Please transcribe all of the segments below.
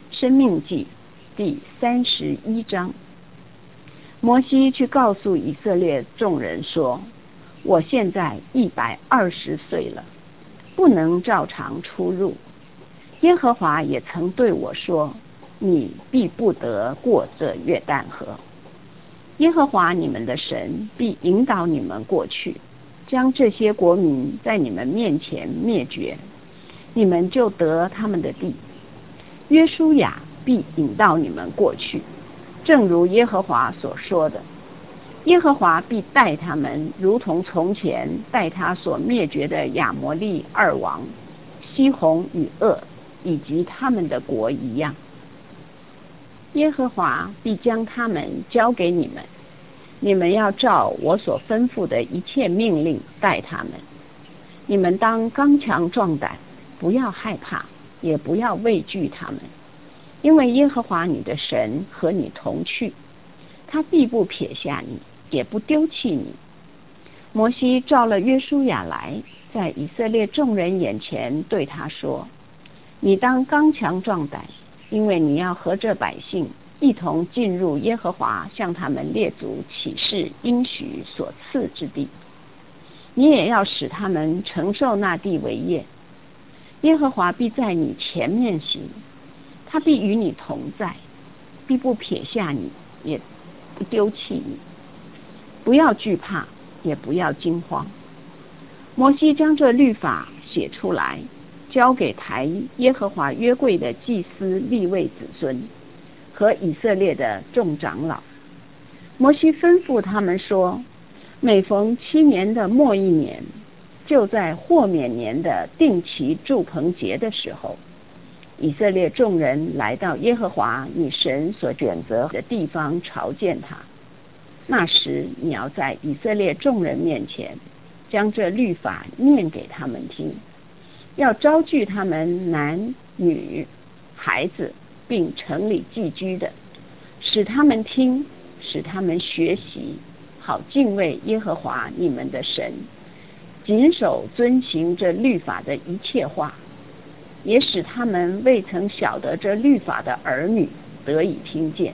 申命记第31章。摩西去告诉以色列众人说：我现在120岁了，不能照常出入。耶和华也曾对我说：你必不得过这约旦河。耶和华你们的神必引导你们过去，将这些国民在你们面前灭绝，你们就得他们的地。约书亚必引导你们过去，正如耶和华所说的。耶和华必带他们，如同从前带他所灭绝的亚摩利二王西宏与噩，以及他们的国一样。耶和华必将他们交给你们，你们要照我所吩咐的一切命令待他们。你们当刚强壮胆，不要害怕，也不要畏惧他们，因为耶和华你的神和你同去，他必不撇下你，也不丢弃你。摩西召了约书亚来，在以色列众人眼前对他说：你当刚强壮胆，因为你要和这百姓一同进入耶和华向他们列祖起誓应许所赐之地，你也要使他们承受那地为业。耶和华必在你前面行，他必与你同在，必不撇下你，也不丢弃你。不要惧怕，也不要惊慌。摩西将这律法写出来，交给抬耶和华约柜的祭司利未子孙和以色列的众长老。摩西吩咐他们说：每逢7年的末一年，就在豁免年的定期住棚节的时候，以色列众人来到耶和华你神所选择的地方朝见他。那时你要在以色列众人面前将这律法念给他们听，要招聚他们男女孩子并城里寄居的，使他们听，使他们学习，好敬畏耶和华你们的神，谨守遵行这律法的一切话，也使他们未曾晓得这律法的儿女得以听见，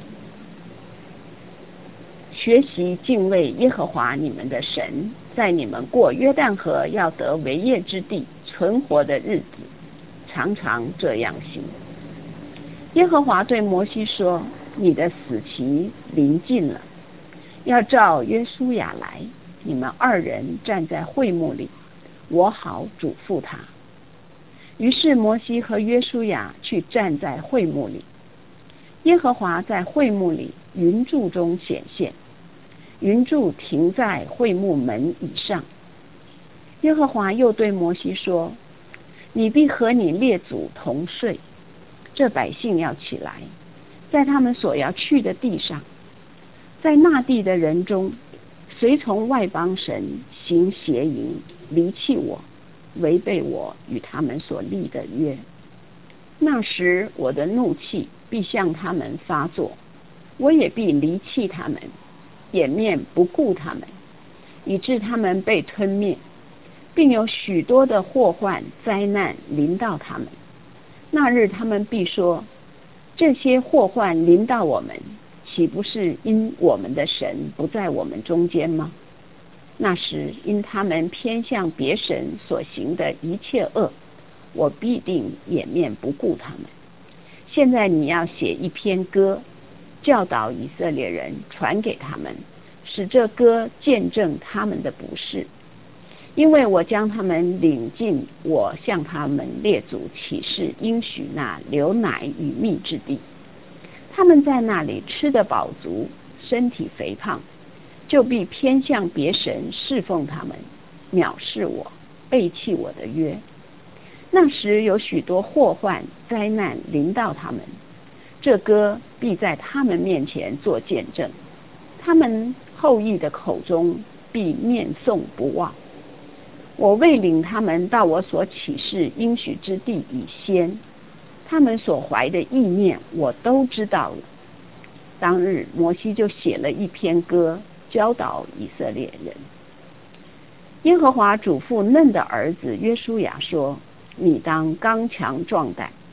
学习敬畏耶和华你们的神，在你们过约旦河要得为业之地存活的日子，常常这样行。耶和华对摩西说：你的死期临近了，要召约书亚来，你们2人站在会幕里，我好嘱咐他。于是摩西和约书亚去站在会幕里，耶和华在会幕里云柱中显现，云柱停在会幕门以上。耶和华又对摩西说：你必和你列祖同睡，这百姓要起来，在他们所要去的地上，在那地的人中，随从外邦神行邪淫，离弃我，违背我与他们所立的约。那时我的怒气必向他们发作，我也必离弃他们，掩面不顾他们，以致他们被吞灭，并有许多的祸患灾难临到他们。那日他们必说：这些祸患临到我们，岂不是因我们的神不在我们中间吗？那时因他们偏向别神所行的一切恶，我必定掩面不顾他们。现在你要写一篇歌，教导以色列人，传给他们，使这歌见证他们的不是。因为我将他们领进我向他们列祖起誓应许那流奶与蜜之地，他们在那里吃得饱足，身体肥胖，就必偏向别神侍奉他们，藐视我，背弃我的约。那时有许多祸患灾难临到他们，这歌必在他们面前做见证，他们后裔的口中必念诵不忘。我未领他们到我所起誓应许之地以先，他们所怀的意念我都知道了。当日摩西就写了一篇歌，教导以色列人。耶和华嘱咐嫩的儿子约书亚说：你当刚强壮胆，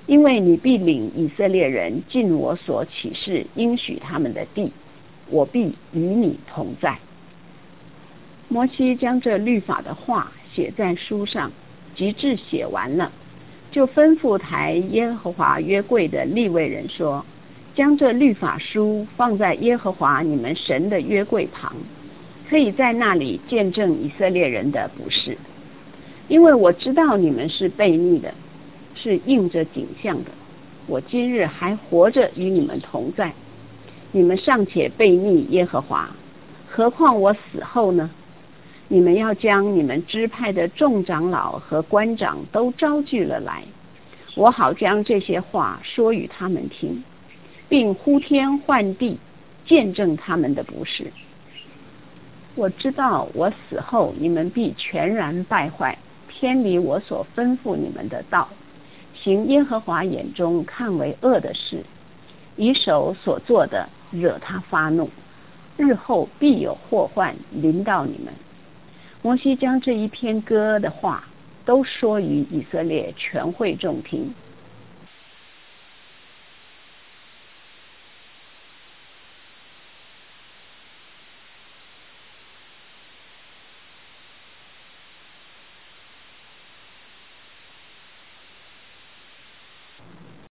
因为你必领以色列人进我所启示应许他们的地，我必与你同在。摩西将这律法的话写在书上，及至写完了，就吩咐抬耶和华约柜的利未人说，将这律法书放在耶和华你们神的约柜旁，可以在那里见证以色列人的不是。因为我知道你们是悖逆的，是应着景象的，我今日还活着与你们同在，你们尚且悖逆耶和华，何况我死后呢？你们要将你们支派的众长老和官长都招聚了来，我好将这些话说与他们听，并呼天唤地，见证他们的不是。我知道我死后你们必全然败坏，偏离我所吩咐你们的道，行耶和华眼中看为恶的事，以手所做的惹他发怒，日后必有祸患临到你们。摩西将这一篇歌的话都说与以色列全会众听，